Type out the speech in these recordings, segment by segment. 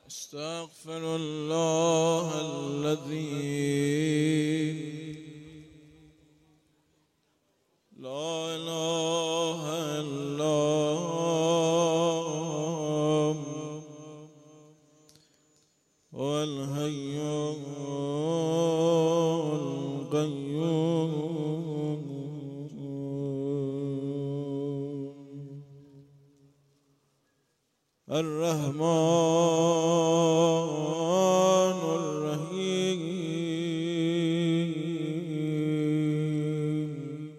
استغفر الله الذي لا اله الا هو الحي القيوم الرحمن الرحيم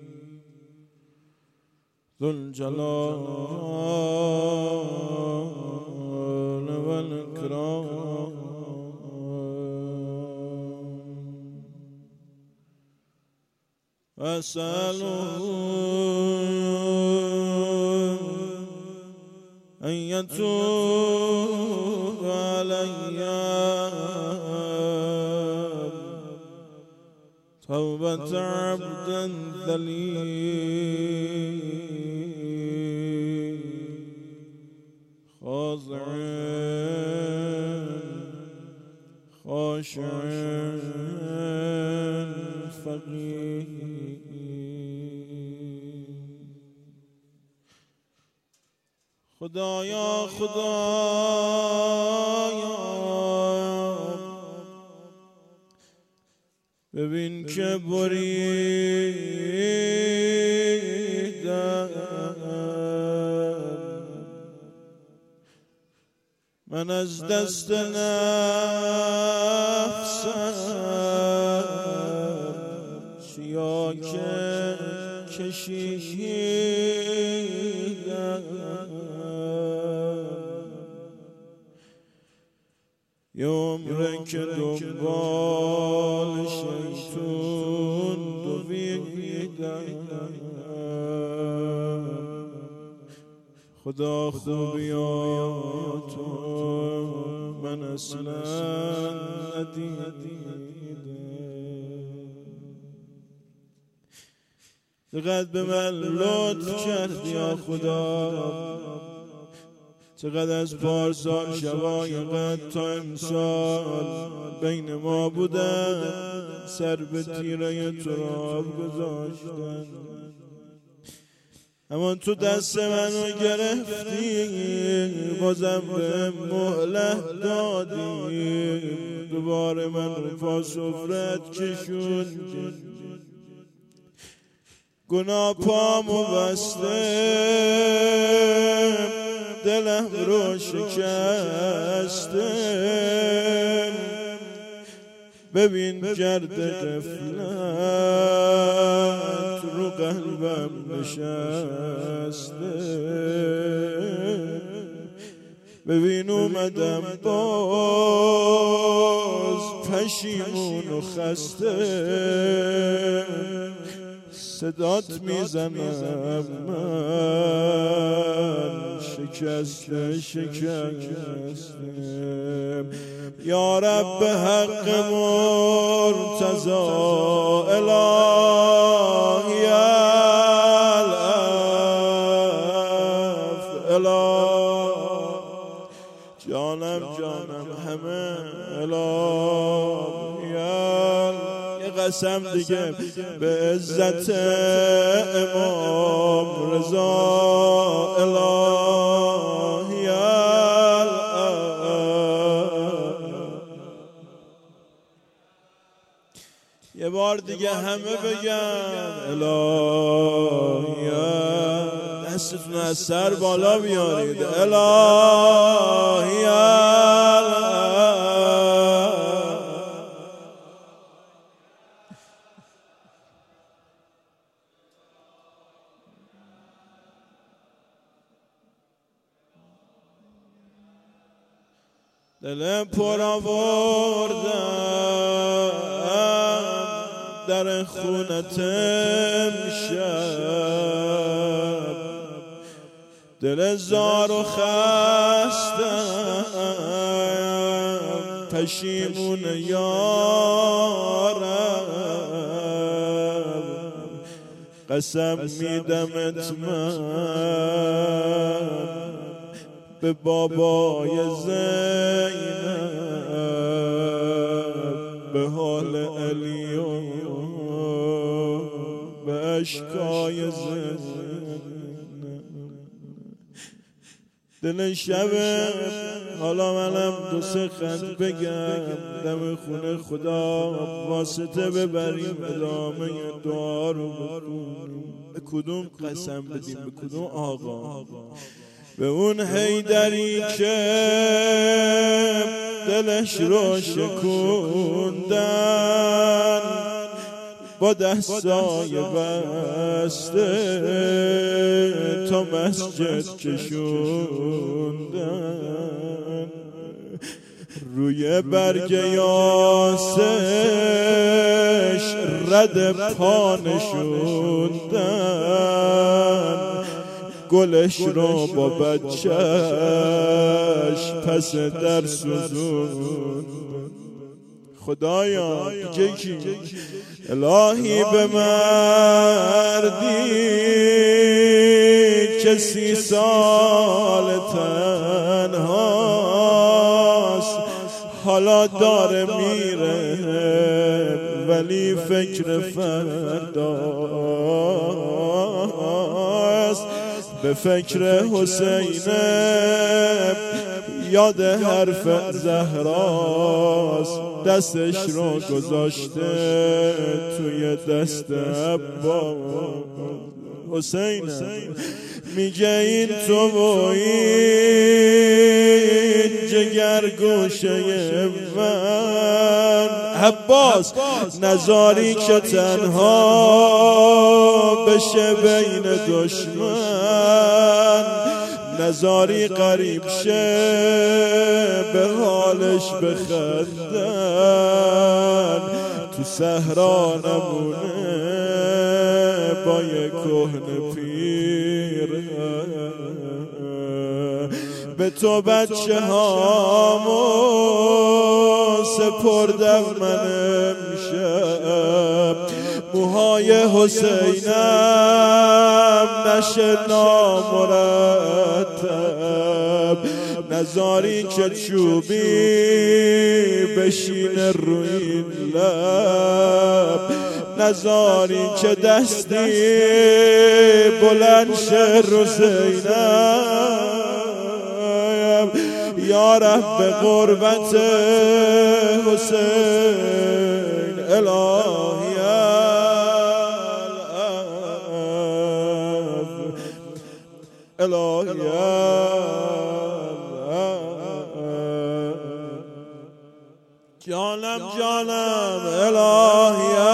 ذو الجلال والإكرام أسأله أن يتوب علي توبة عبد ذليل خاضع خاشع فقير خدایا ببین که بریدم من از دست نفسم چیا که کشیدم یه عمره که دنبال شیطون دویدم خدا خوبیاتو من اصلا ندیدم چقدر به من لطف کردی یا خدا چقدر از پارسال شبای قد تا امسال بین ما بودن سر به تیره تراب گذاشتن اما تو دست منو گرفتی بازم به مهلت دادی دوباره من رو پا سفرت کشوندی گناه پامو بسته دلم رو شکسته ببین گرد غفلت رو قلبم نشسته ببین اومدم باز پشیمون و خسته صدات میزنم من شکسته یا رب حق مرتضی الهی الاف جانم همه الهی قسم دیگه به عزت امام رضا الهی یه بار دیگه همه بگن الهی دستتون از سر بالا بیارید الهی دلم پر آوردم در خونت امشب دل زار و خستم پشیمون یارم قسم میدمت من به بابای زینب اشکای دل شبه. حالا منم دو سه خط بگم دم خونه خدا واسطه ببریم ادامه دعا رو بکنیم. به کدوم قسم بدیم؟ به کدوم آقا؟ به اون حیدری که دلش رو شکوندن با دستای بسته تا مسجد کشوندن، روی برگ یاسش رد پا نشوندن، گلش رو با بچهش پس در سوزون. خدایا دیگه کی؟ الهی به مردی که 30 سال تنهاست حالا داره میره ولی فکر فرداست، به فکر حسینه یاد حرف زهراست، دستش رو گذاشته توی دست عباس. حسین میگه این تو و این جگر گوشه من، عباس نذاری که تنها بشه بین دشمن، نذاری قریب شه به حالش بخندن، تو صحرا نمونه با یک کهنه پیر. به تو بچه هامو سپردم من امشب، موهای حسینم نشه نامرتب، نذاری که چوبی بشینه روی این لب، نذاری که دستی بلند شه رو زینب. یا رب به قربت حسین الهی الهی جانم جانم الهی